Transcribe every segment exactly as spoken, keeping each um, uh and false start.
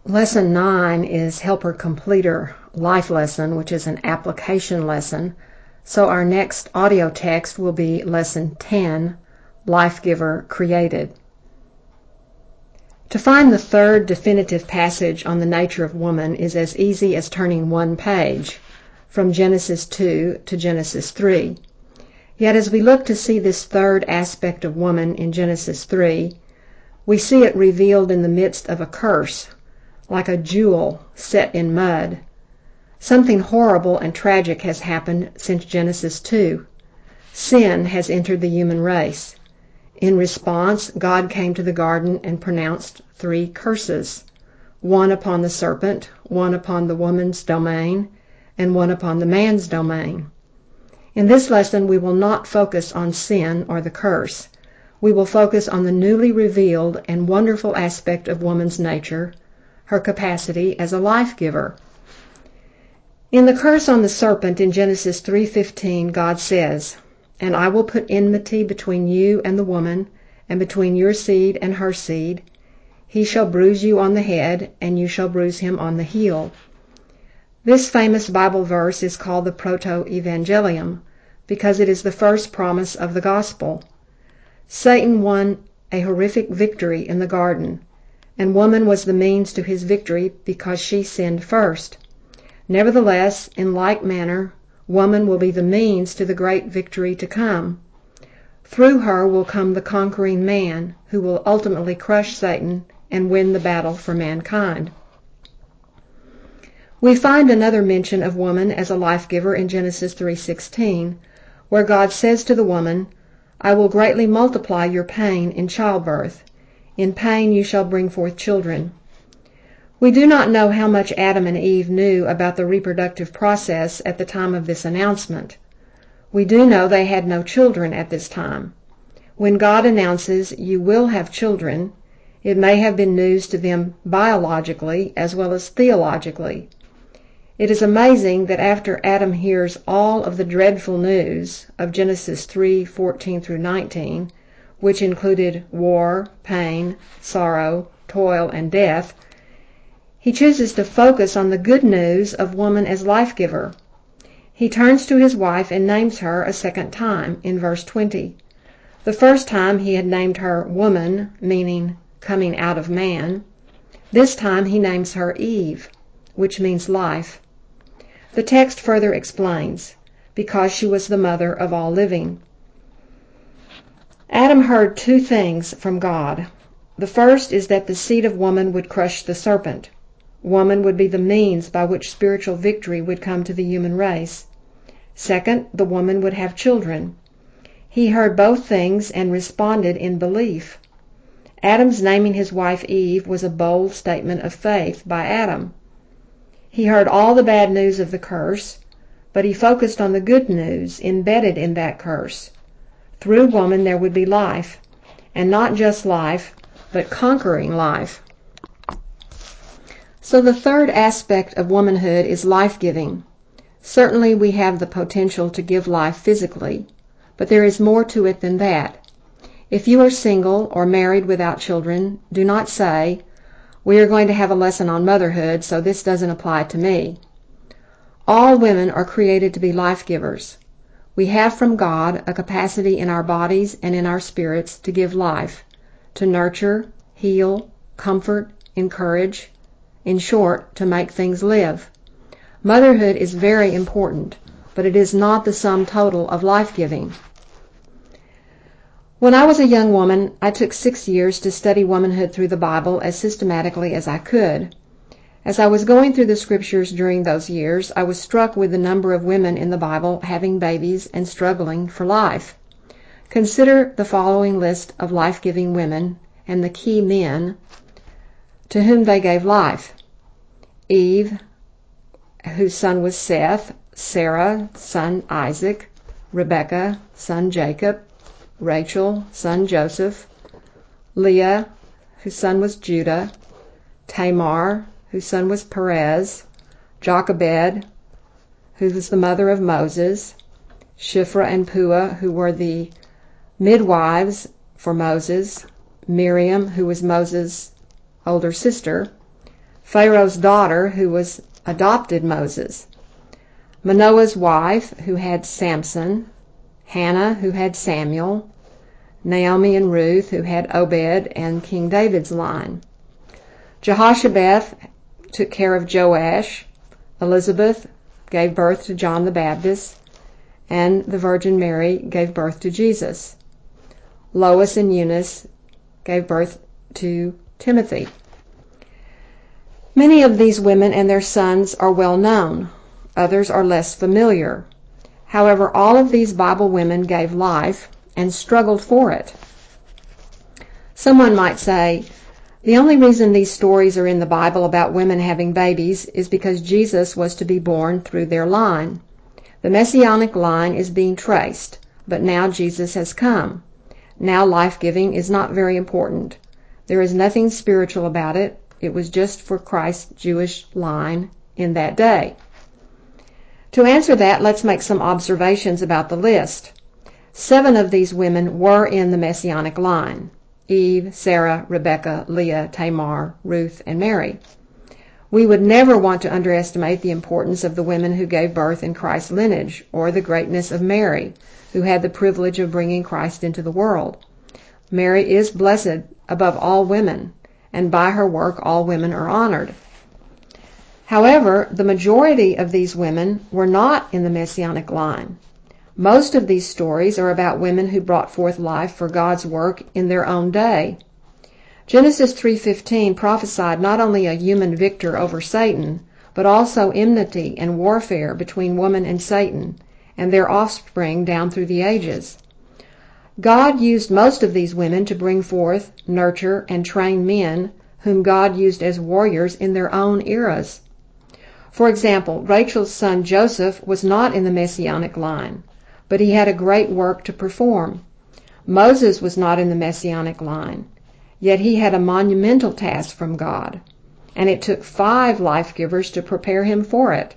Lesson nine is Helper Completer Life Lesson, which is an application lesson. So our next audio text will be Lesson ten, Life Giver Created. To find the third definitive passage on the nature of woman is as easy as turning one page, from Genesis two to Genesis three. Yet as we look to see this third aspect of woman in Genesis three, we see it revealed in the midst of a curse, like a jewel set in mud. Something horrible and tragic has happened since Genesis two. Sin has entered the human race. In response, God came to the garden and pronounced three curses, one upon the serpent, one upon the woman's domain, and one upon the man's domain. In this lesson, we will not focus on sin or the curse. We will focus on the newly revealed and wonderful aspect of woman's nature, her capacity as a life giver. In the curse on the serpent in Genesis three fifteen, God says, "And I will put enmity between you and the woman, and between your seed and her seed. He shall bruise you on the head, and you shall bruise him on the heel." This famous Bible verse is called the Proto-Evangelium because it is the first promise of the gospel. Satan won a horrific victory in the garden, and woman was the means to his victory because she sinned first. Nevertheless, in like manner, woman will be the means to the great victory to come. Through her will come the conquering man, who will ultimately crush Satan and win the battle for mankind. We find another mention of woman as a life giver in Genesis three sixteen, where God says to the woman, "I will greatly multiply your pain in childbirth. In pain you shall bring forth children." We do not know how much Adam and Eve knew about the reproductive process at the time of this announcement. We do know they had no children at this time. When God announces, "You will have children," it may have been news to them biologically as well as theologically. It is amazing that after Adam hears all of the dreadful news of Genesis three fourteen through nineteen, which included war, pain, sorrow, toil, and death, he chooses to focus on the good news of woman as life giver. He turns to his wife and names her a second time in verse twenty. The first time he had named her woman, meaning coming out of man. This time he names her Eve, which means life. The text further explains, because she was the mother of all living. Adam heard two things from God. The first is that the seed of woman would crush the serpent. Woman would be the means by which spiritual victory would come to the human race. Second, the woman would have children. He heard both things and responded in belief. Adam's naming his wife Eve was a bold statement of faith by Adam. He heard all the bad news of the curse, but he focused on the good news embedded in that curse. Through woman there would be life, and not just life, but conquering life. So the third aspect of womanhood is life-giving. Certainly we have the potential to give life physically, but there is more to it than that. If you are single or married without children, do not say, "We are going to have a lesson on motherhood, so this doesn't apply to me." All women are created to be life givers. We have from God a capacity in our bodies and in our spirits to give life, to nurture, heal, comfort, encourage, in short, to make things live. Motherhood is very important, but it is not the sum total of life-giving. When I was a young woman, I took six years to study womanhood through the Bible as systematically as I could. As I was going through the scriptures during those years, I was struck with the number of women in the Bible having babies and struggling for life. Consider the following list of life-giving women and the key men to whom they gave life. Eve, whose son was Seth; Sarah, son Isaac; Rebekah, son Jacob; Rachel, son Joseph; Leah, whose son was Judah; Tamar, whose son was Perez; Jochebed, who was the mother of Moses; Shiphrah and Puah, who were the midwives for Moses; Miriam, who was Moses' older sister; Pharaoh's daughter, who was adopted Moses, Manoah's wife, who had Samson, Hannah, who had Samuel, Naomi and Ruth, who had Obed and King David's line. Jehoshabeth took care of Joash, Elizabeth gave birth to John the Baptist, and the Virgin Mary gave birth to Jesus. Lois and Eunice gave birth to Timothy. Many of these women and their sons are well known. Others are less familiar. However, all of these Bible women gave life and struggled for it. Someone might say, the only reason these stories are in the Bible about women having babies is because Jesus was to be born through their line. The Messianic line is being traced, but now Jesus has come. Now life-giving is not very important. There is nothing spiritual about it. It was just for Christ's Jewish line in that day. To answer that, let's make some observations about the list. Seven of these women were in the Messianic line: Eve, Sarah, Rebecca, Leah, Tamar, Ruth, and Mary. We would never want to underestimate the importance of the women who gave birth in Christ's lineage, or the greatness of Mary, who had the privilege of bringing Christ into the world. Mary is blessed above all women, and by her work all women are honored. However, the majority of these women were not in the Messianic line. Most of these stories are about women who brought forth life for God's work in their own day. Genesis three fifteen prophesied not only a human victor over Satan, but also enmity and warfare between woman and Satan, and their offspring down through the ages. God used most of these women to bring forth, nurture, and train men whom God used as warriors in their own eras. For example, Rachel's son Joseph was not in the Messianic line, but he had a great work to perform. Moses was not in the Messianic line, yet he had a monumental task from God, and it took five life-givers to prepare him for it.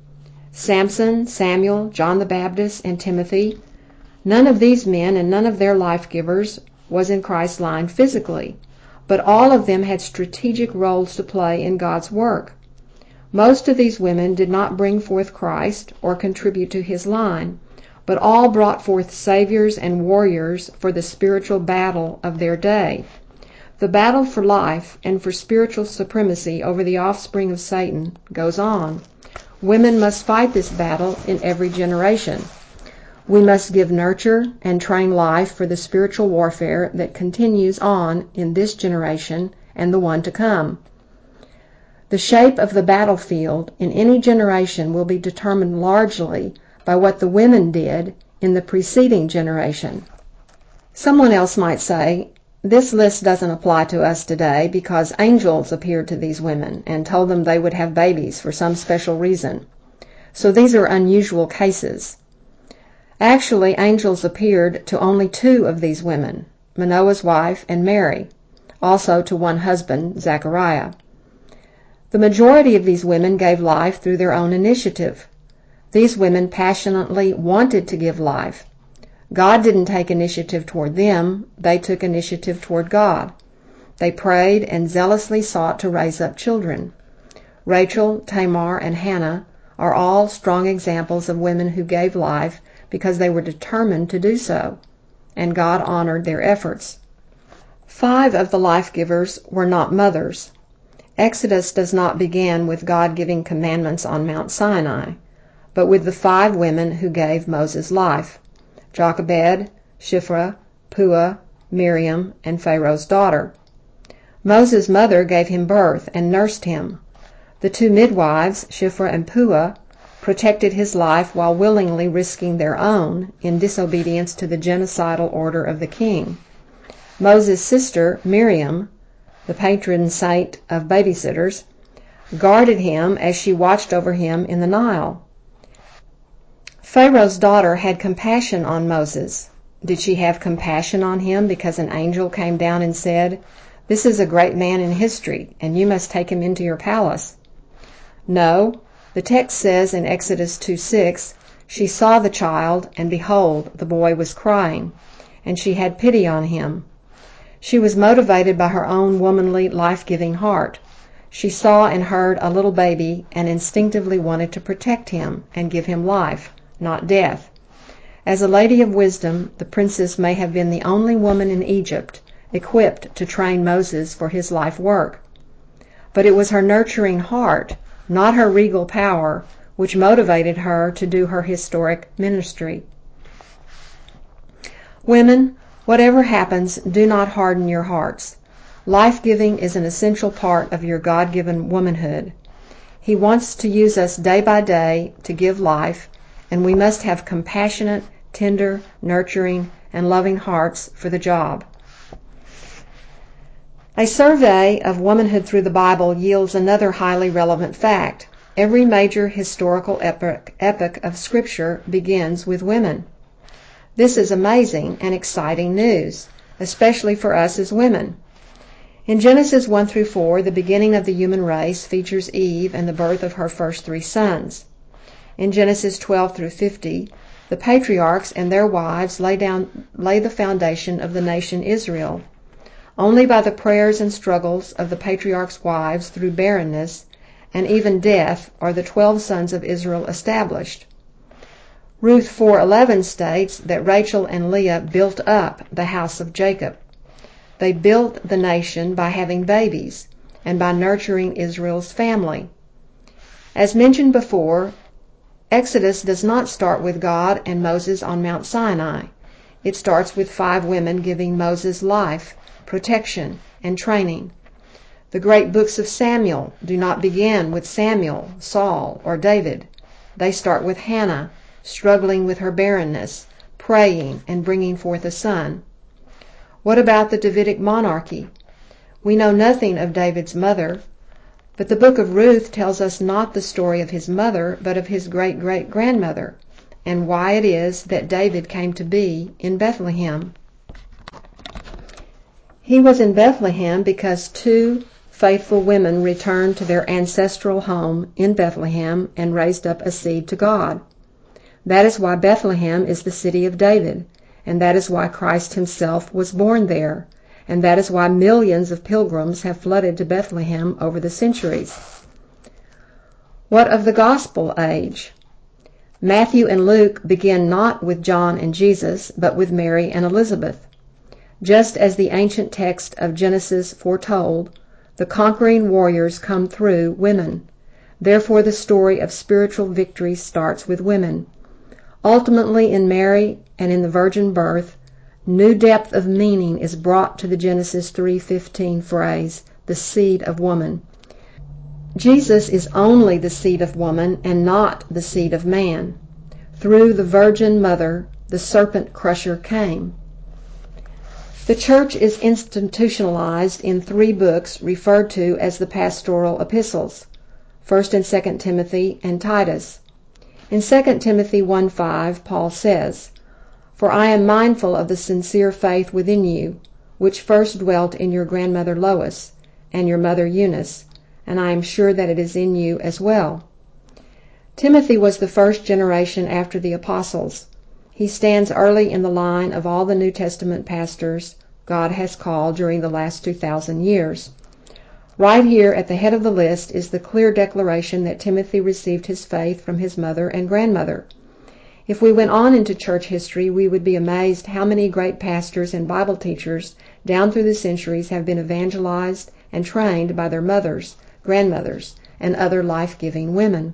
Samson, Samuel, John the Baptist, and Timothy, none of these men and none of their life-givers was in Christ's line physically, but all of them had strategic roles to play in God's work. Most of these women did not bring forth Christ or contribute to his line, but all brought forth saviors and warriors for the spiritual battle of their day. The battle for life and for spiritual supremacy over the offspring of Satan goes on. Women must fight this battle in every generation. We must give nurture and train life for the spiritual warfare that continues on in this generation and the one to come. The shape of the battlefield in any generation will be determined largely by what the women did in the preceding generation. Someone else might say, this list doesn't apply to us today because angels appeared to these women and told them they would have babies for some special reason. So these are unusual cases. Actually, angels appeared to only two of these women, Manoah's wife and Mary, also to one husband, Zechariah. The majority of these women gave life through their own initiative. These women passionately wanted to give life. God didn't take initiative toward them, they took initiative toward God. They prayed and zealously sought to raise up children. Rachel, Tamar, and Hannah are all strong examples of women who gave life because they were determined to do so, and God honored their efforts. Five of the life-givers were not mothers. Exodus does not begin with God giving commandments on Mount Sinai, but with the five women who gave Moses life: Jochebed, Shiphrah, Puah, Miriam, and Pharaoh's daughter. Moses' mother gave him birth and nursed him. The two midwives, Shiphrah and Puah, protected his life while willingly risking their own in disobedience to the genocidal order of the king. Moses' sister, Miriam, the patron saint of babysitters, guarded him as she watched over him in the Nile. Pharaoh's daughter had compassion on Moses. Did she have compassion on him because an angel came down and said, "This is a great man in history, and you must take him into your palace"? No. The text says in Exodus two six, she saw the child, and behold, the boy was crying, and she had pity on him. She was motivated by her own womanly, life-giving heart. She saw and heard a little baby and instinctively wanted to protect him and give him life, not death. As a lady of wisdom, the princess may have been the only woman in Egypt equipped to train Moses for his life work. But it was her nurturing heart, not her regal power, which motivated her to do her historic ministry. Women, whatever happens, do not harden your hearts. Life-giving is an essential part of your God-given womanhood. He wants to use us day by day to give life, and we must have compassionate, tender, nurturing, and loving hearts for the job. A survey of womanhood through the Bible yields another highly relevant fact. Every major historical epoch, epoch of Scripture begins with women. This is amazing and exciting news, especially for us as women. In Genesis one through four, the beginning of the human race features Eve and the birth of her first three sons. In Genesis twelve through fifty, the patriarchs and their wives lay down, lay the foundation of the nation Israel. Only by the prayers and struggles of the patriarchs' wives through barrenness and even death are the twelve sons of Israel established. Ruth four eleven states that Rachel and Leah built up the house of Jacob. They built the nation by having babies and by nurturing Israel's family. As mentioned before, Exodus does not start with God and Moses on Mount Sinai. It starts with five women giving Moses life, protection, and training. The great books of Samuel do not begin with Samuel, Saul, or David. They start with Hannah, struggling with her barrenness, praying, and bringing forth a son. What about the Davidic monarchy? We know nothing of David's mother, but the book of Ruth tells us not the story of his mother, but of his great-great-grandmother, and why it is that David came to be in Bethlehem. He was in Bethlehem because two faithful women returned to their ancestral home in Bethlehem and raised up a seed to God. That is why Bethlehem is the city of David, and that is why Christ himself was born there, and that is why millions of pilgrims have flooded to Bethlehem over the centuries. What of the gospel age? Matthew and Luke begin not with John and Jesus, but with Mary and Elizabeth. Just as the ancient text of Genesis foretold, the conquering warriors come through women. Therefore the story of spiritual victory starts with women. Ultimately, in Mary and in the virgin birth, new depth of meaning is brought to the Genesis three fifteen phrase, the seed of woman. Jesus is only the seed of woman and not the seed of man. Through the virgin mother, the serpent crusher came. The church is institutionalized in three books referred to as the pastoral epistles, First and Second Timothy and Titus. In Second Timothy one five, Paul says, "For I am mindful of the sincere faith within you, which first dwelt in your grandmother Lois and your mother Eunice, and I am sure that it is in you as well." Timothy was the first generation after the apostles. He stands early in the line of all the New Testament pastors God has called during the last two thousand years. Right here at the head of the list is the clear declaration that Timothy received his faith from his mother and grandmother. If we went on into church history, we would be amazed how many great pastors and Bible teachers down through the centuries have been evangelized and trained by their mothers, grandmothers, and other life-giving women.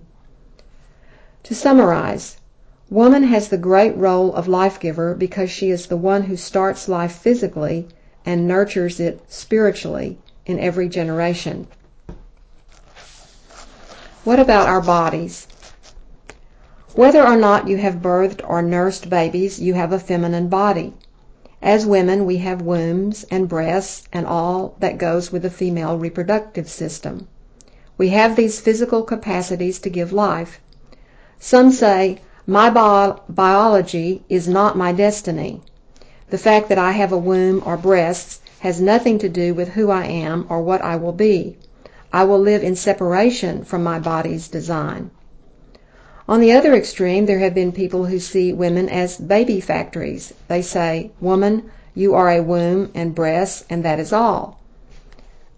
To summarize, woman has the great role of life-giver because she is the one who starts life physically and nurtures it spiritually in every generation. What about our bodies? Whether or not you have birthed or nursed babies, you have a feminine body. As women, we have wombs and breasts and all that goes with the female reproductive system. We have these physical capacities to give life. Some say, my bio- biology is not my destiny. The fact that I have a womb or breasts has nothing to do with who I am or what I will be. I will live in separation from my body's design. On the other extreme, there have been people who see women as baby factories. They say, "Woman, you are a womb and breasts, and that is all."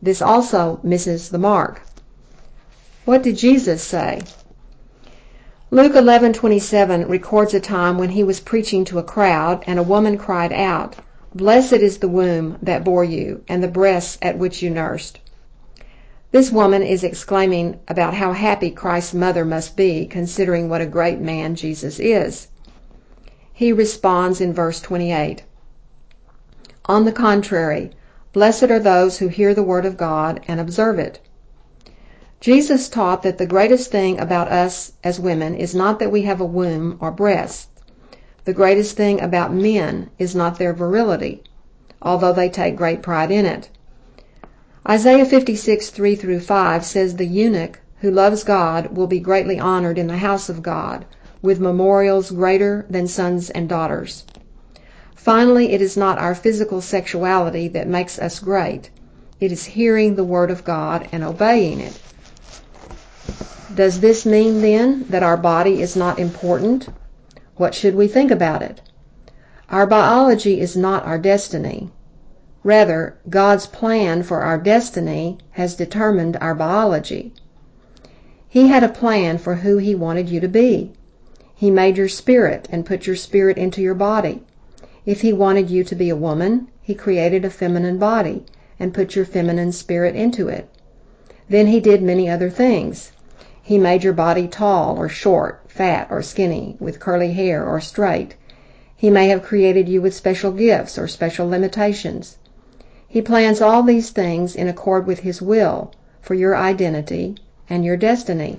This also misses the mark. What did Jesus say? Luke eleven twenty-seven records a time when he was preaching to a crowd, and a woman cried out, "Blessed is the womb that bore you, and the breasts at which you nursed." This woman is exclaiming about how happy Christ's mother must be, considering what a great man Jesus is. He responds in verse twenty-eight, "On the contrary, blessed are those who hear the word of God and observe it." Jesus taught that the greatest thing about us as women is not that we have a womb or breasts. The greatest thing about men is not their virility, although they take great pride in it. Isaiah fifty-six, three through five says the eunuch who loves God will be greatly honored in the house of God, with memorials greater than sons and daughters. Finally, it is not our physical sexuality that makes us great. It is hearing the word of God and obeying it. Does this mean then that our body is not important? What should we think about it? Our biology is not our destiny. Rather, God's plan for our destiny has determined our biology. He had a plan for who He wanted you to be. He made your spirit and put your spirit into your body. If He wanted you to be a woman, He created a feminine body and put your feminine spirit into it. Then He did many other things. He made your body tall or short, fat or skinny, with curly hair or straight. He may have created you with special gifts or special limitations. He plans all these things in accord with His will for your identity and your destiny.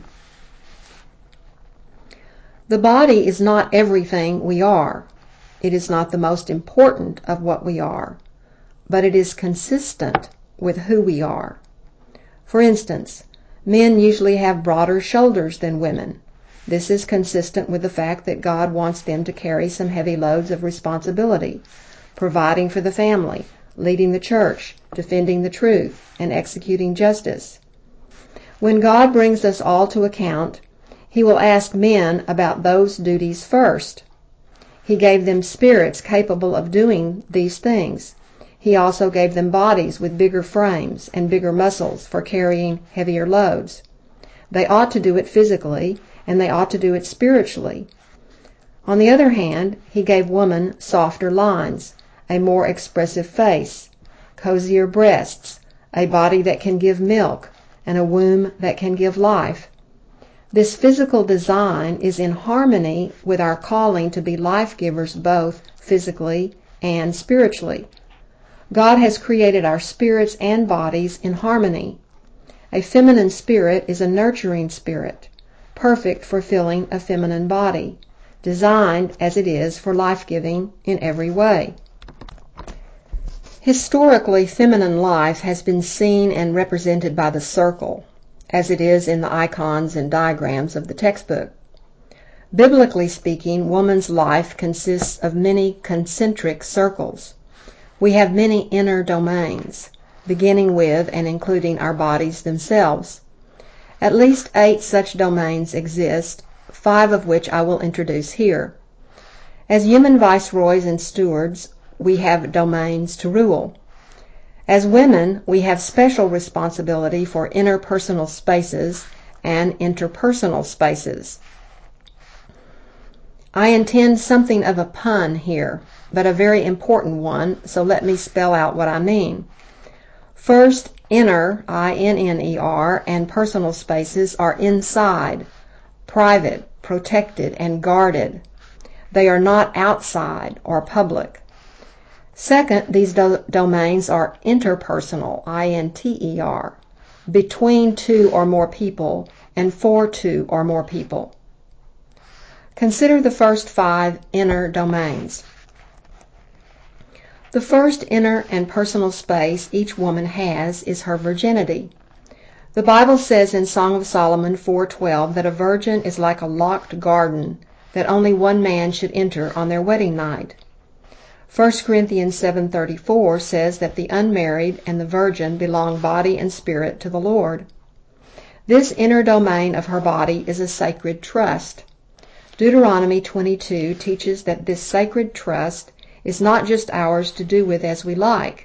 The body is not everything we are. It is not the most important of what we are, but it is consistent with who we are. For instance, men usually have broader shoulders than women. This is consistent with the fact that God wants them to carry some heavy loads of responsibility, providing for the family, leading the church, defending the truth, and executing justice. When God brings us all to account, He will ask men about those duties first. He gave them spirits capable of doing these things. He also gave them bodies with bigger frames and bigger muscles for carrying heavier loads. They ought to do it physically, and they ought to do it spiritually. On the other hand, He gave woman softer lines, a more expressive face, cozier breasts, a body that can give milk, and a womb that can give life. This physical design is in harmony with our calling to be life givers both physically and spiritually. God has created our spirits and bodies in harmony. A feminine spirit is a nurturing spirit, perfect for filling a feminine body, designed as it is for life-giving in every way. Historically, feminine life has been seen and represented by the circle, as it is in the icons and diagrams of the textbook. Biblically speaking, woman's life consists of many concentric circles. We have many inner domains, beginning with and including our bodies themselves. At least eight such domains exist, five of which I will introduce here. As human viceroys and stewards, we have domains to rule. As women, we have special responsibility for interpersonal spaces and interpersonal spaces. I intend something of a pun here, but a very important one, so let me spell out what I mean. First, inner, I N N E R, and personal spaces are inside, private, protected, and guarded. They are not outside or public. Second, these do- domains are interpersonal, I N T E R, between two or more people and for two or more people. Consider the first five inner domains. The first inner and personal space each woman has is her virginity. The Bible says in Song of Solomon four twelve that a virgin is like a locked garden that only one man should enter on their wedding night. First Corinthians seven thirty-four says that the unmarried and the virgin belong body and spirit to the Lord. This inner domain of her body is a sacred trust. Deuteronomy twenty-two teaches that this sacred trust is not just ours to do with as we like.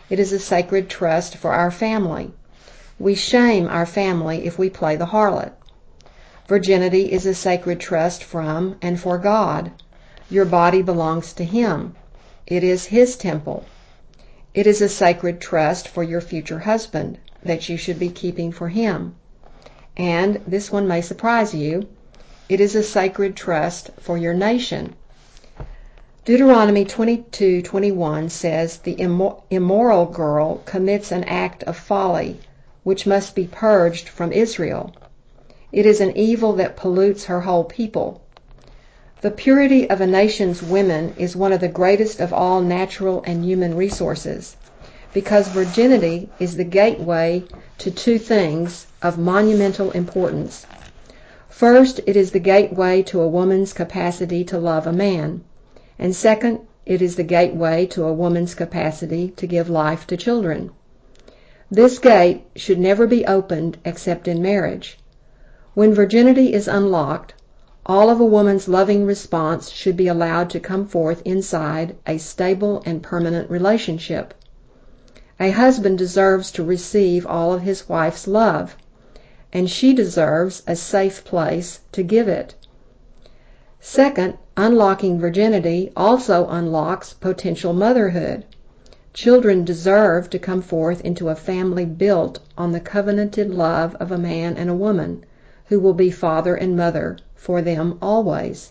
It is a sacred trust for our family. We shame our family if we play the harlot. Virginity is a sacred trust from and for God. Your body belongs to Him. It is His temple. It is a sacred trust for your future husband that you should be keeping for him. And this one may surprise you. It is a sacred trust for your nation. Deuteronomy twenty-two twenty-one says, "The immoral girl commits an act of folly, which must be purged from Israel. It is an evil that pollutes her whole people." The purity of a nation's women is one of the greatest of all natural and human resources, because virginity is the gateway to two things of monumental importance. First, it is the gateway to a woman's capacity to love a man, and second, it is the gateway to a woman's capacity to give life to children. This gate should never be opened except in marriage. When virginity is unlocked, all of a woman's loving response should be allowed to come forth inside a stable and permanent relationship. A husband deserves to receive all of his wife's love, and she deserves a safe place to give it. Second, unlocking virginity also unlocks potential motherhood. Children deserve to come forth into a family built on the covenanted love of a man and a woman who will be father and mother for them always.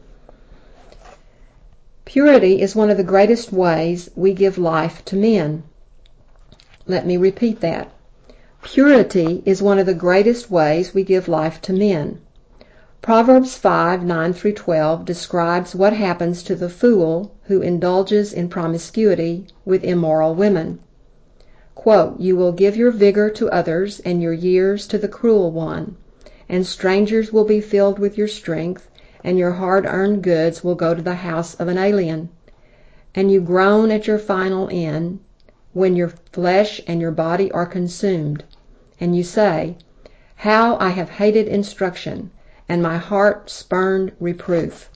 Purity is one of the greatest ways we give life to men. Let me repeat that. Purity is one of the greatest ways we give life to men. Proverbs five nine through twelve describes what happens to the fool who indulges in promiscuity with immoral women. Quote, "You will give your vigor to others and your years to the cruel one, and strangers will be filled with your strength, and your hard-earned goods will go to the house of an alien. And you groan at your final end, when your flesh and your body are consumed, and you say, 'How I have hated instruction, and my heart spurned reproof.'"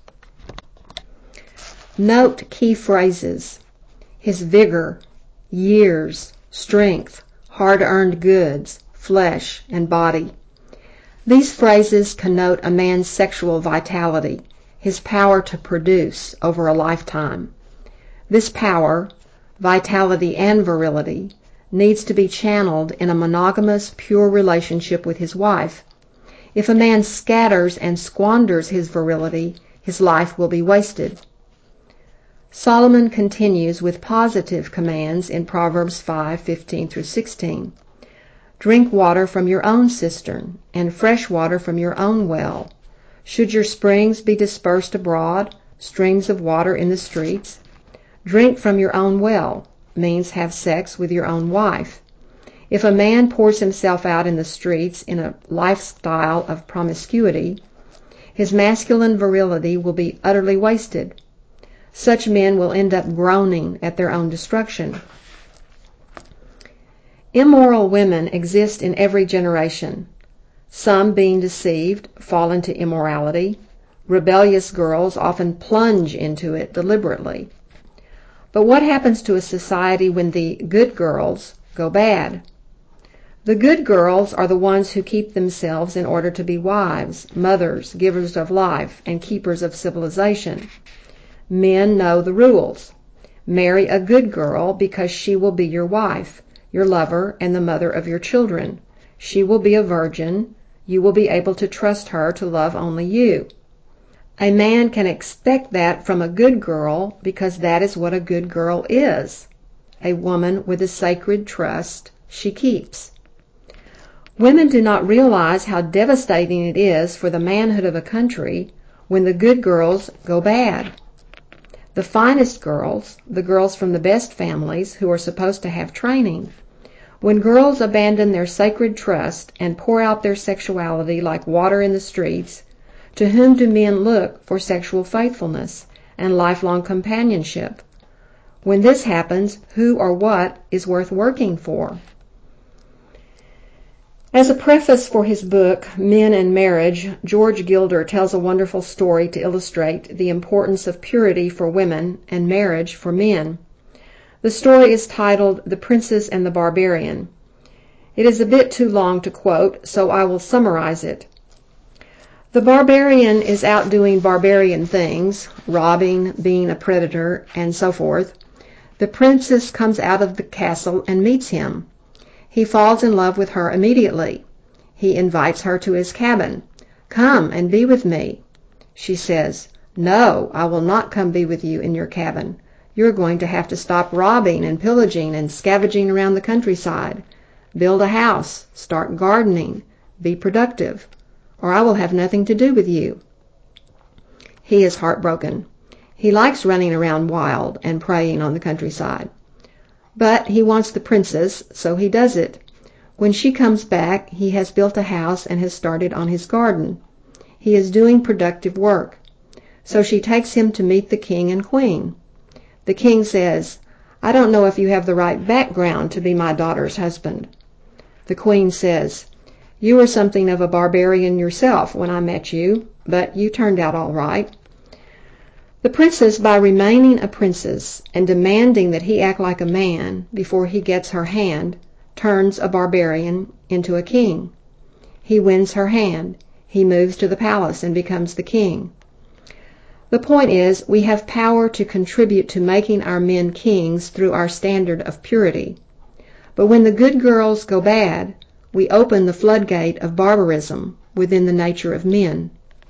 Note key phrases: his vigor, years, strength, hard-earned goods, flesh, and body. These phrases connote a man's sexual vitality, his power to produce over a lifetime. This power, vitality and virility, needs to be channeled in a monogamous, pure relationship with his wife. If a man scatters and squanders his virility, his life will be wasted. Solomon continues with positive commands in Proverbs five fifteen through sixteen. "Drink water from your own cistern, and fresh water from your own well. Should your springs be dispersed abroad, streams of water in the streets? Drink from your own well," means have sex with your own wife. If a man pours himself out in the streets in a lifestyle of promiscuity, his masculine virility will be utterly wasted. Such men will end up groaning at their own destruction. Immoral women exist in every generation. Some, being deceived, fall into immorality. Rebellious girls often plunge into it deliberately. But what happens to a society when the good girls go bad? The good girls are the ones who keep themselves in order to be wives, mothers, givers of life, and keepers of civilization. Men know the rules. Marry a good girl because she will be your wife, your lover, and the mother of your children. She will be a virgin. You will be able to trust her to love only you. A man can expect that from a good girl because that is what a good girl is, a woman with a sacred trust she keeps. Women do not realize how devastating it is for the manhood of a country when the good girls go bad. The finest girls, the girls from the best families who are supposed to have training, when girls abandon their sacred trust and pour out their sexuality like water in the streets, to whom do men look for sexual faithfulness and lifelong companionship? When this happens, who or what is worth working for? As a preface for his book, Men and Marriage, George Gilder tells a wonderful story to illustrate the importance of purity for women and marriage for men. The story is titled The Princess and the Barbarian. It is a bit too long to quote, so I will summarize it. The barbarian is out doing barbarian things, robbing, being a predator, and so forth. The princess comes out of the castle and meets him. He falls in love with her immediately. He invites her to his cabin. "Come and be with me." She says, "No, I will not come be with you in your cabin. You're going to have to stop robbing and pillaging and scavenging around the countryside. Build a house, start gardening, be productive, or I will have nothing to do with you." He is heartbroken. He likes running around wild and preying on the countryside. But he wants the princess, so he does it. When she comes back, he has built a house and has started on his garden. He is doing productive work. So she takes him to meet the king and queen. The king says, "I don't know if you have the right background to be my daughter's husband." The queen says, "You were something of a barbarian yourself when I met you, but you turned out all right." The princess, by remaining a princess and demanding that he act like a man before he gets her hand, turns a barbarian into a king. He wins her hand. He moves to the palace and becomes the king. The point is, we have power to contribute to making our men kings through our standard of purity. But when the good girls go bad, we open the floodgate of barbarism within the nature of men.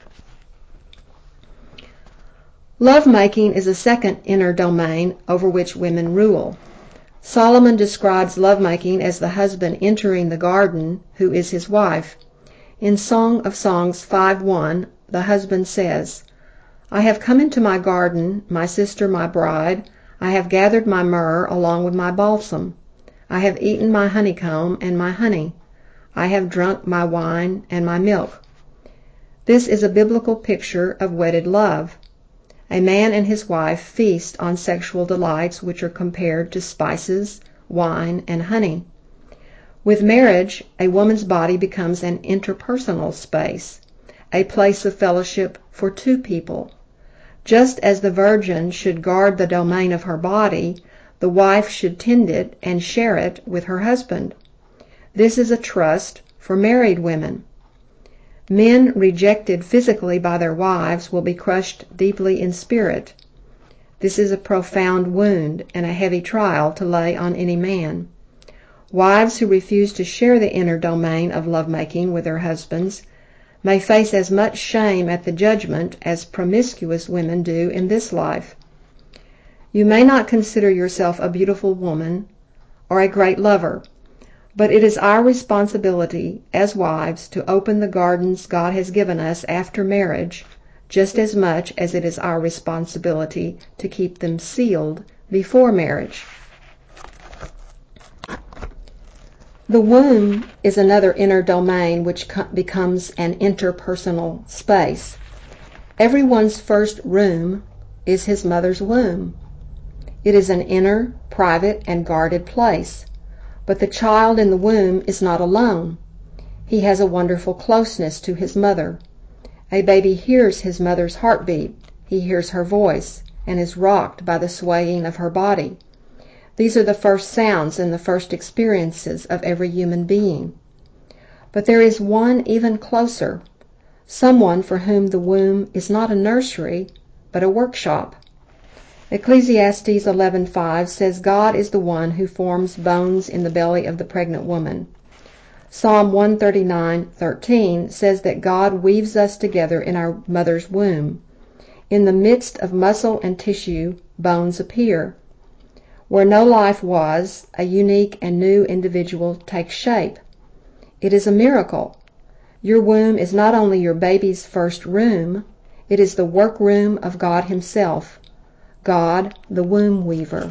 Love-making is a second inner domain over which women rule. Solomon describes love-making as the husband entering the garden who is his wife. In Song of Songs five one, the husband says, "I have come into my garden, my sister, my bride. I have gathered my myrrh along with my balsam. I have eaten my honeycomb and my honey. I have drunk my wine and my milk." This is a biblical picture of wedded love. A man and his wife feast on sexual delights which are compared to spices, wine, and honey. With marriage, a woman's body becomes an interpersonal space, a place of fellowship for two people. Just as the virgin should guard the domain of her body, the wife should tend it and share it with her husband. This is a trust for married women. Men rejected physically by their wives will be crushed deeply in spirit. This is a profound wound and a heavy trial to lay on any man. Wives who refuse to share the inner domain of lovemaking with their husbands may face as much shame at the judgment as promiscuous women do in this life. You may not consider yourself a beautiful woman or a great lover, but it is our responsibility as wives to open the gardens God has given us after marriage, just as much as it is our responsibility to keep them sealed before marriage. The womb is another inner domain which becomes an interpersonal space. Everyone's first room is his mother's womb. It is an inner, private, and guarded place. But the child in the womb is not alone. He has a wonderful closeness to his mother. A baby hears his mother's heartbeat. He hears her voice and is rocked by the swaying of her body. These are the first sounds and the first experiences of every human being. But there is one even closer, someone for whom the womb is not a nursery, but a workshop. Ecclesiastes eleven five says God is the one who forms bones in the belly of the pregnant woman. Psalm one thirty-nine thirteen says that God weaves us together in our mother's womb. In the midst of muscle and tissue, bones appear. Where no life was, a unique and new individual takes shape. It is a miracle. Your womb is not only your baby's first room, it is the workroom of God Himself. God, the womb weaver.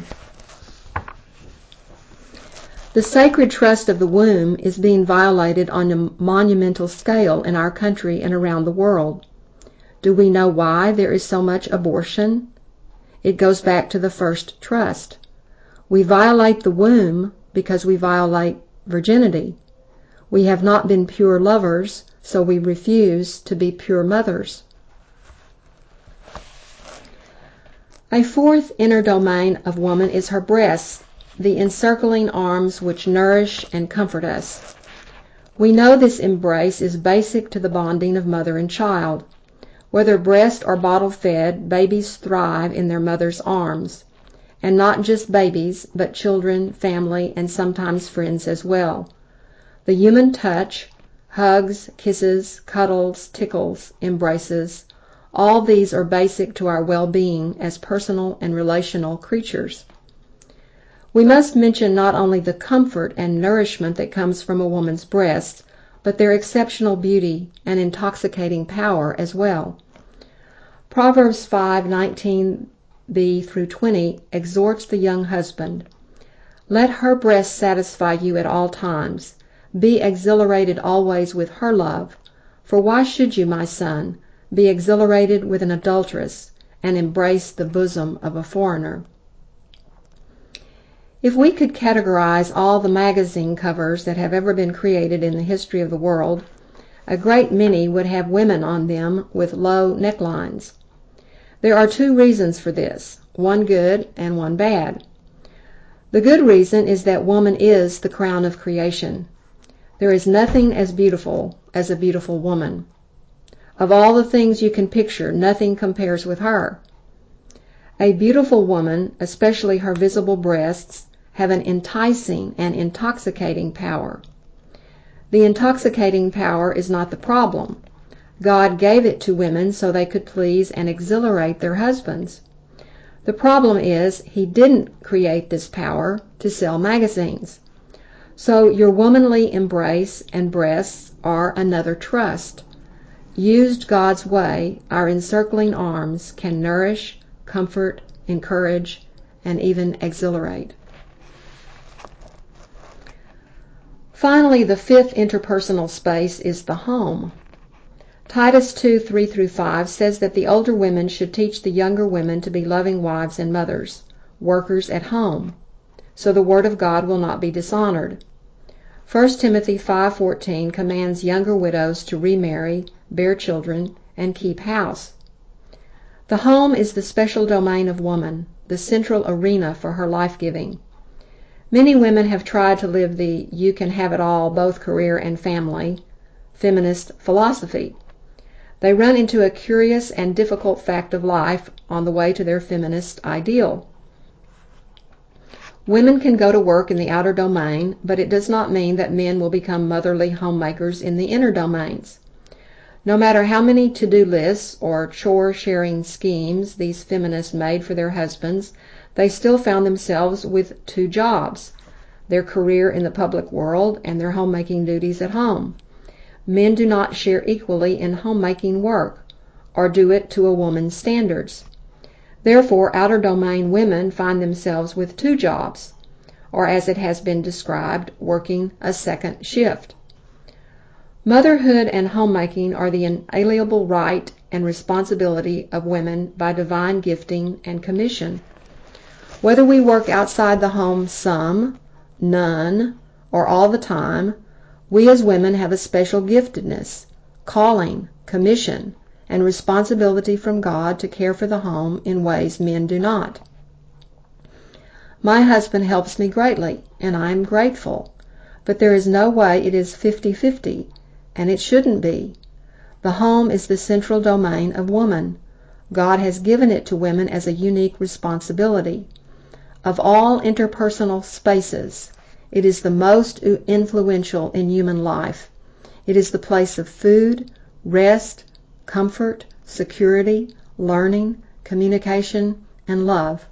The sacred trust of the womb is being violated on a monumental scale in our country and around the world. Do we know why there is so much abortion? It goes back to the first trust. We violate the womb because we violate virginity. We have not been pure lovers, so we refuse to be pure mothers. A fourth inner domain of woman is her breasts, the encircling arms which nourish and comfort us. We know this embrace is basic to the bonding of mother and child. Whether breast or bottle-fed, babies thrive in their mother's arms. And not just babies, but children, family, and sometimes friends as well. The human touch, hugs, kisses, cuddles, tickles, embraces, all these are basic to our well-being as personal and relational creatures. We must mention not only the comfort and nourishment that comes from a woman's breasts, but their exceptional beauty and intoxicating power as well. Proverbs five nineteen b through twenty exhorts the young husband, "Let her breast satisfy you at all times. Be exhilarated always with her love. For why should you, my son, be exhilarated with an adulteress, and embrace the bosom of a foreigner?" If we could categorize all the magazine covers that have ever been created in the history of the world, a great many would have women on them with low necklines. There are two reasons for this, one good and one bad. The good reason is that woman is the crown of creation. There is nothing as beautiful as a beautiful woman. Of all the things you can picture, nothing compares with her. A beautiful woman, especially her visible breasts, have an enticing and intoxicating power. The intoxicating power is not the problem. God gave it to women so they could please and exhilarate their husbands. The problem is He didn't create this power to sell magazines. So your womanly embrace and breasts are another trust. Used God's way, our encircling arms can nourish, comfort, encourage, and even exhilarate. Finally, the fifth interpersonal space is the home. Titus two three through five says that the older women should teach the younger women to be loving wives and mothers, workers at home, so the word of God will not be dishonored. First Timothy five fourteen commands younger widows to remarry, bear children, and keep house. The home is the special domain of woman, the central arena for her life-giving. Many women have tried to live the you can have it all, both career and family, feminist philosophy. They run into a curious and difficult fact of life on the way to their feminist ideal. Women can go to work in the outer domain, but it does not mean that men will become motherly homemakers in the inner domains. No matter how many to-do lists or chore-sharing schemes these feminists made for their husbands, they still found themselves with two jobs, their career in the public world and their homemaking duties at home. Men do not share equally in homemaking work, or do it to a woman's standards. Therefore, outer domain women find themselves with two jobs, or as it has been described, working a second shift. Motherhood and homemaking are the inalienable right and responsibility of women by divine gifting and commission. Whether we work outside the home some, none, or all the time, we as women have a special giftedness, calling, commission, and responsibility from God to care for the home in ways men do not. My husband helps me greatly, and I am grateful, but there is no way it is fifty-fifty, and it shouldn't be. The home is the central domain of woman. God has given it to women as a unique responsibility. Of all interpersonal spaces, it is the most influential in human life. It is the place of food, rest, comfort, security, learning, communication, and love.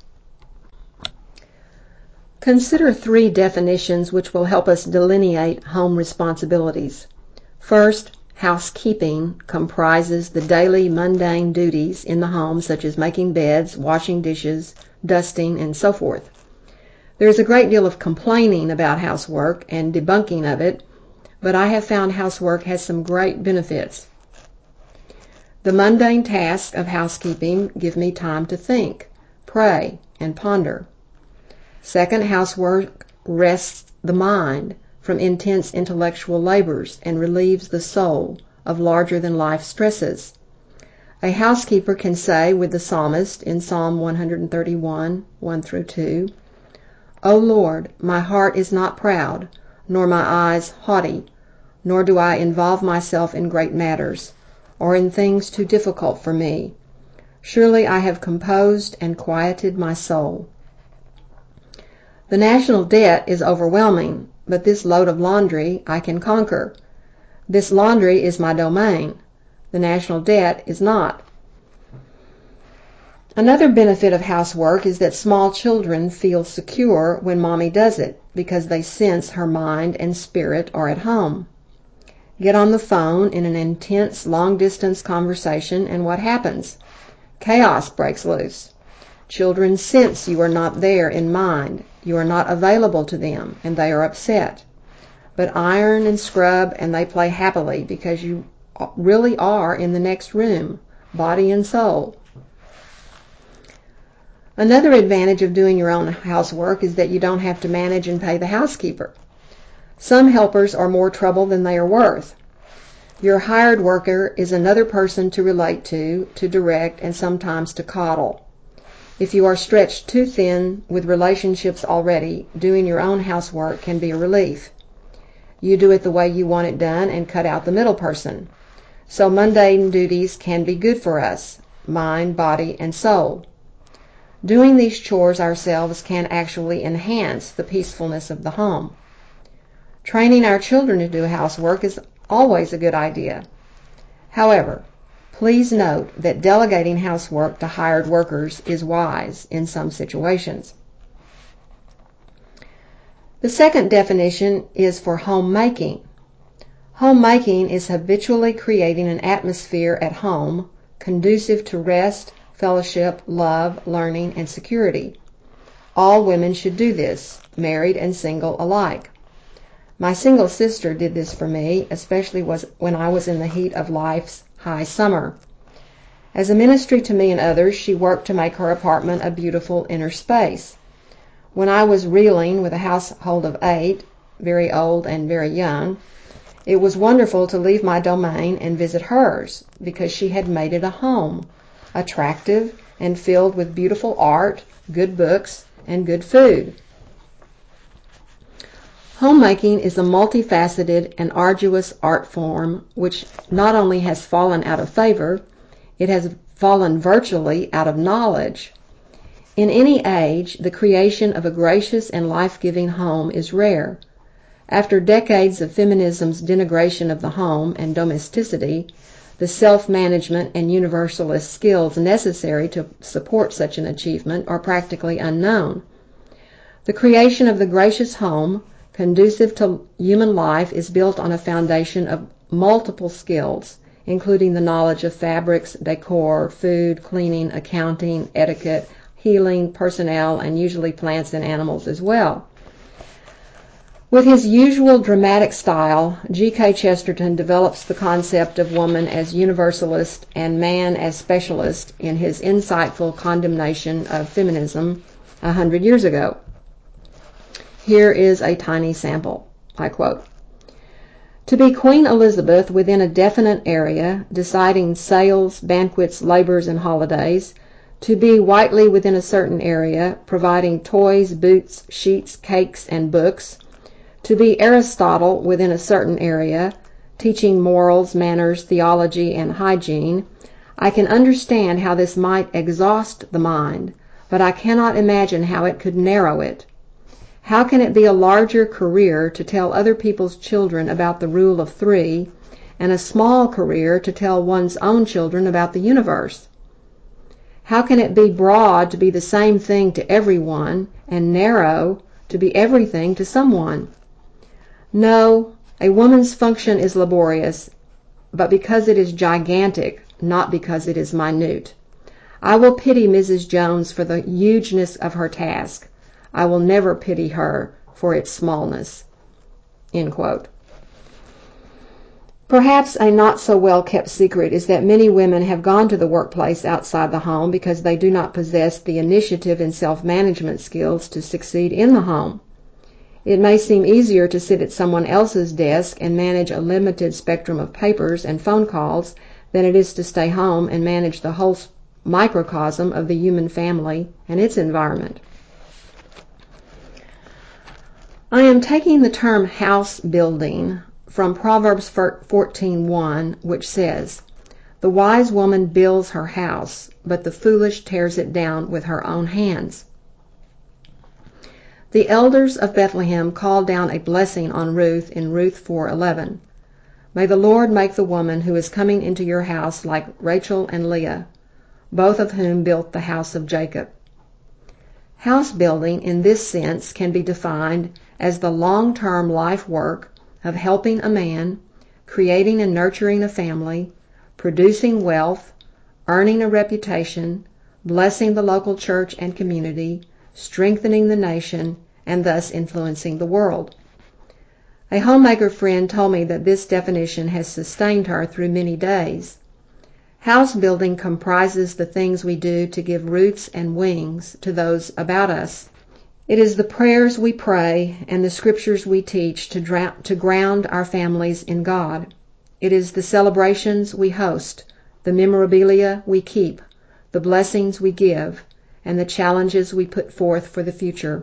Consider three definitions which will help us delineate home responsibilities. First, housekeeping comprises the daily mundane duties in the home, such as making beds, washing dishes, dusting, and so forth. There is a great deal of complaining about housework and debunking of it, but I have found housework has some great benefits. The mundane tasks of housekeeping give me time to think, pray, and ponder. Second, housework rests the mind from intense intellectual labors and relieves the soul of larger-than-life stresses. A housekeeper can say with the psalmist in Psalm one thirty-one, one through two, O Lord, my heart is not proud, nor my eyes haughty, nor do I involve myself in great matters, or in things too difficult for me. Surely I have composed and quieted my soul. The national debt is overwhelming, but this load of laundry I can conquer. This laundry is my domain. The national debt is not. Another benefit of housework is that small children feel secure when mommy does it because they sense her mind and spirit are at home. Get on the phone in an intense long-distance conversation and what happens? Chaos breaks loose. Children sense you are not there in mind. You are not available to them, and they are upset. But iron and scrub, and they play happily because you really are in the next room, body and soul. Another advantage of doing your own housework is that you don't have to manage and pay the housekeeper. Some helpers are more trouble than they are worth. Your hired worker is another person to relate to, to direct, and sometimes to coddle. If you are stretched too thin with relationships already, doing your own housework can be a relief. You do it the way you want it done and cut out the middle person. So mundane duties can be good for us, mind, body, and soul. Doing these chores ourselves can actually enhance the peacefulness of the home. Training our children to do housework is always a good idea. However, please note that delegating housework to hired workers is wise in some situations. The second definition is for homemaking. Homemaking is habitually creating an atmosphere at home conducive to rest, fellowship, love, learning, and security. All women should do this, married and single alike. My single sister did this for me, especially was when I was in the heat of life's high summer. As a ministry to me and others, she worked to make her apartment a beautiful inner space. When I was reeling with a household of eight, very old and very young, it was wonderful to leave my domain and visit hers because she had made it a home, attractive and filled with beautiful art, good books, and good food. Homemaking is a multifaceted and arduous art form which not only has fallen out of favor, it has fallen virtually out of knowledge. In any age, the creation of a gracious and life-giving home is rare. After decades of feminism's denigration of the home and domesticity, the self-management and universalist skills necessary to support such an achievement are practically unknown. The creation of the gracious home, conducive to human life, is built on a foundation of multiple skills, including the knowledge of fabrics, decor, food, cleaning, accounting, etiquette, healing, personnel, and usually plants and animals as well. With his usual dramatic style, G K Chesterton develops the concept of woman as universalist and man as specialist in his insightful condemnation of feminism a hundred years ago. Here is a tiny sample. I quote, "To be Queen Elizabeth within a definite area, deciding sales, banquets, labors, and holidays, to be Whiteley within a certain area, providing toys, boots, sheets, cakes, and books, to be Aristotle within a certain area, teaching morals, manners, theology, and hygiene, I can understand how this might exhaust the mind, but I cannot imagine how it could narrow it. How can it be a larger career to tell other people's children about the rule of three, and a small career to tell one's own children about the universe? How can it be broad to be the same thing to everyone, and narrow to be everything to someone? No, a woman's function is laborious, but because it is gigantic, not because it is minute. I will pity Missus Jones for the hugeness of her task. I will never pity her for its smallness." End quote. Perhaps a not-so-well-kept secret is that many women have gone to the workplace outside the home because they do not possess the initiative and self-management skills to succeed in the home. It may seem easier to sit at someone else's desk and manage a limited spectrum of papers and phone calls than it is to stay home and manage the whole microcosm of the human family and its environment. I am taking the term house building from Proverbs fourteen one, which says, "The wise woman builds her house, but the foolish tears it down with her own hands." The elders of Bethlehem called down a blessing on Ruth in Ruth four eleven. "May the Lord make the woman who is coming into your house like Rachel and Leah, both of whom built the house of Jacob." House building in this sense can be defined as the long-term life work of helping a man, creating and nurturing a family, producing wealth, earning a reputation, blessing the local church and community, strengthening the nation, and thus influencing the world. A homemaker friend told me that this definition has sustained her through many days. House building comprises the things we do to give roots and wings to those about us. It is the prayers we pray and the scriptures we teach to, dra- to ground our families in God. It is the celebrations we host, the memorabilia we keep, the blessings we give, and the challenges we put forth for the future.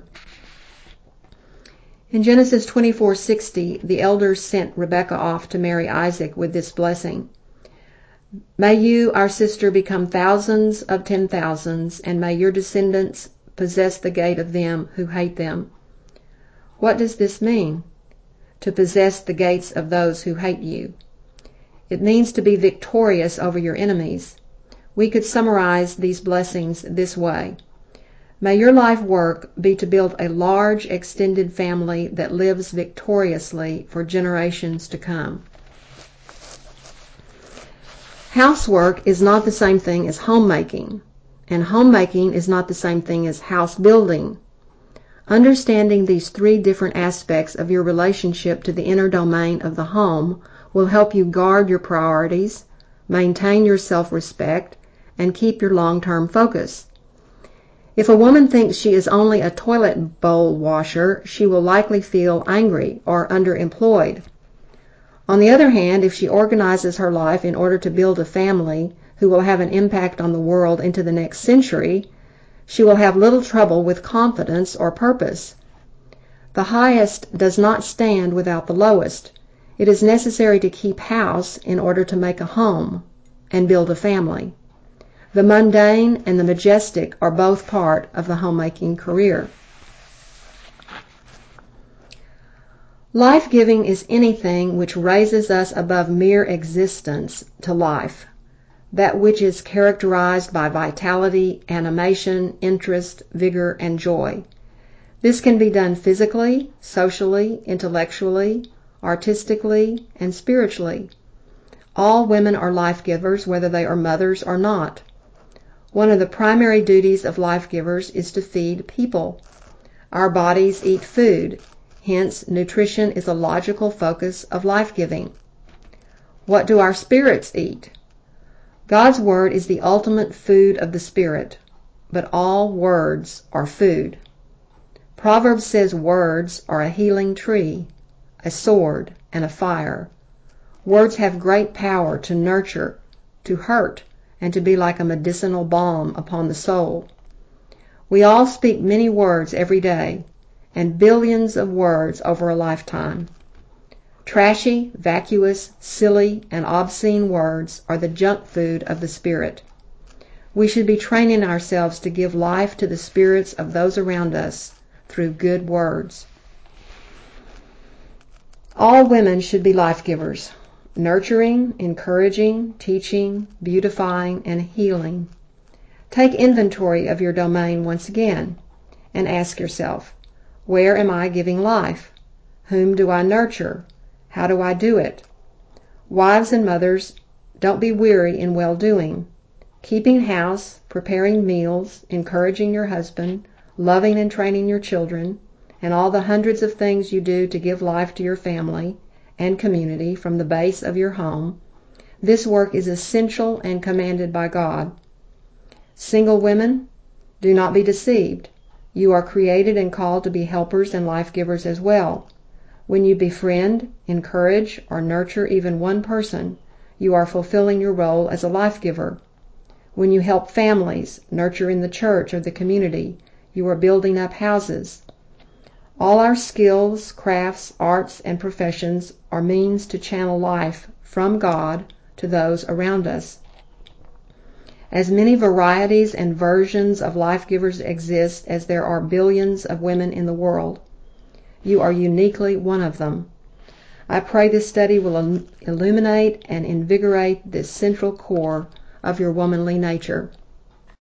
In Genesis twenty-four sixty, the elders sent Rebekah off to marry Isaac with this blessing. "May you, our sister, become thousands of ten thousands, and may your descendants possess the gate of them who hate them." What does this mean? To possess the gates of those who hate you. It means to be victorious over your enemies. We could summarize these blessings this way. May your life work be to build a large, extended family that lives victoriously for generations to come. Housework is not the same thing as homemaking, and homemaking is not the same thing as house building. Understanding these three different aspects of your relationship to the inner domain of the home will help you guard your priorities, maintain your self-respect, and keep your long-term focus. If a woman thinks she is only a toilet bowl washer, she will likely feel angry or underemployed. On the other hand, if she organizes her life in order to build a family who will have an impact on the world into the next century, she will have little trouble with confidence or purpose. The highest does not stand without the lowest. It is necessary to keep house in order to make a home and build a family. The mundane and the majestic are both part of the homemaking career. Life-giving is anything which raises us above mere existence to life, that which is characterized by vitality, animation, interest, vigor, and joy. This can be done physically, socially, intellectually, artistically, and spiritually. All women are life-givers, whether they are mothers or not. One of the primary duties of life-givers is to feed people. Our bodies eat food, hence nutrition is a logical focus of life-giving. What do our spirits eat? God's Word is the ultimate food of the Spirit, but all words are food. Proverbs says words are a healing tree, a sword, and a fire. Words have great power to nurture, to hurt, and to be like a medicinal balm upon the soul. We all speak many words every day, and billions of words over a lifetime. Trashy, vacuous, silly, and obscene words are the junk food of the spirit. We should be training ourselves to give life to the spirits of those around us through good words. All women should be life givers, nurturing, encouraging, teaching, beautifying, and healing. Take inventory of your domain once again and ask yourself, where am I giving life? Whom do I nurture? How do I do it? Wives and mothers, don't be weary in well-doing. Keeping house, preparing meals, encouraging your husband, loving and training your children, and all the hundreds of things you do to give life to your family and community from the base of your home, this work is essential and commanded by God. Single women, do not be deceived. You are created and called to be helpers and life givers as well. When you befriend, encourage, or nurture even one person, you are fulfilling your role as a life giver. When you help families, nurture in the church or the community, you are building up houses. All our skills, crafts, arts, and professions are means to channel life from God to those around us. As many varieties and versions of life givers exist as there are billions of women in the world, you are uniquely one of them. I pray this study will illuminate and invigorate this central core of your womanly nature.